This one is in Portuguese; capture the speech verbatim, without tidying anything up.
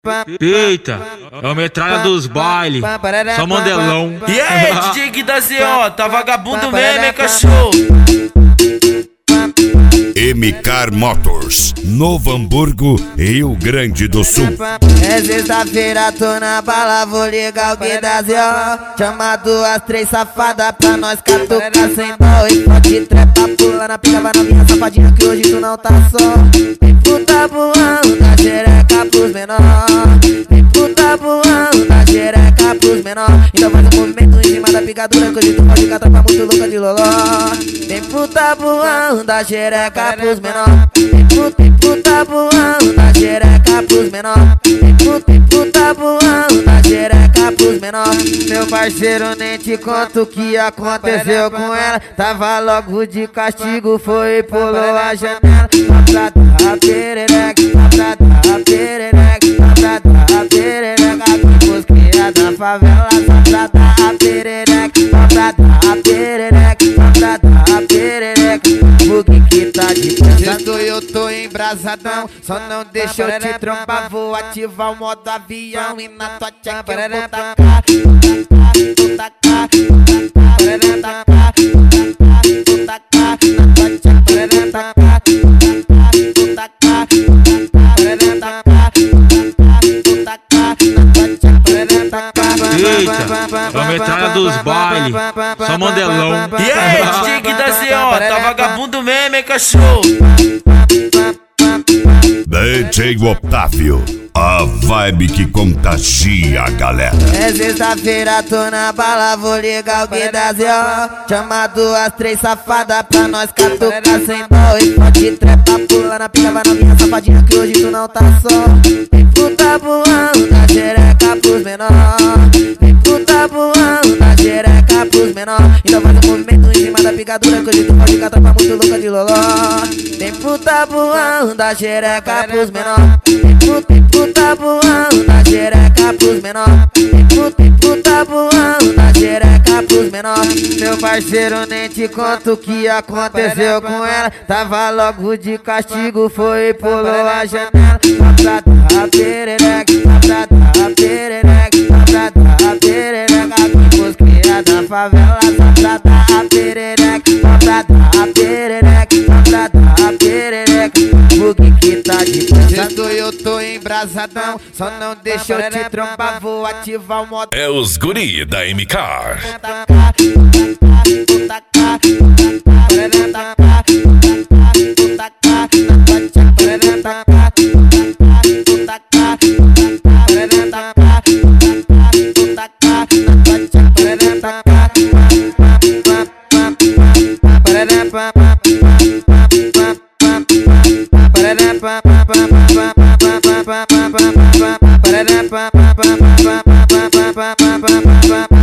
Eita, é o metralha dos bailes, só mandelão. E aí, D J Gui da Z O, tá vagabundo mesmo, hein, cachorro? Emicar Motors, Novo Hamburgo, Rio Grande do Sul. É sexta-feira, tô na bala, vou ligar o Gui da Z O. Chama duas, três safadas pra nós catucar sem dó. E pode trepa, pula na pica, vai novinha safadinha que hoje tu não tá só. Vem puta voando da xereca pros menor. Vem puta voando da xereca pros menor. Então faz um movimento em cima da picadura que hoje tu pode catar pra muito louca de loló. Vem puta voando da xereca pros menor. Vem puta, vem puta voando da xereca pros menor. Vem puta, vem puta voando da xereca pros menor. Meu parceiro, nem te conto o que aconteceu com ela. Tava logo de castigo, foi e pulou a janela. Só pra dar perereca, só pra dar perereca, só pra dar perereca. Pros cria da favela, só pra dar perereca, só pra dar perereca, só pra dar perereca. O que que tá de pensa? Eu tô embrasadão, só não deixa eu te trombar. Vou ativar o modo avião e na tua tcheca eu vou tacar. Vou tacar, vou tacar, vou tacar, na tua tcheca vou tacar. Vou tacar, vou tacar, vou tacar, na tua tcheca vou tacar. Eita, é o metralha dos bailes, só mandelão. E aí, D J Gui da Z O, tá vagabundo mesmo, hein, cachorro? D J Otávio, a vibe que contagia a galera. É sexta-feira, tô na bala, vou ligar o Gui da Z O. Chama duas, três safadas pra nós catucar sem dó. E pode trepa, pula na pica, vai novinha safadinha que hoje tu não tá só. Vem puta voando da xereca pros menor. Vem puta voando da xereca pros menor. Então faz um movimento em cima da picadura que hoje tu pode catar pra muito louca de loló. Vem puta voando da xereca pros menor. Vem puta, vem puta voando da xereca pros menor. Vem puta, vem puta voando da xereca pros menor. Meu parceiro, nem te conto o que aconteceu com ela. Tava logo de castigo, foi e pulou a janela. Só pra dar perereca, só pra dar perereca, só pra dar perereca. Pros cria da favela, só pra dar perereca, só pra dar perereca, só pra dar perereca. O que que tá de pensa? Eu tô embrasadão, só não deixa eu te trombar. Vou ativar o modo. É os guri da Emicar. Vou tacar, vou tacar, vou tacar, vou tacar, na tua tcheca vou tacar. Vou tacar, vou tacar, vou tacar, na tua tcheca vou tacar. Ba-da-ba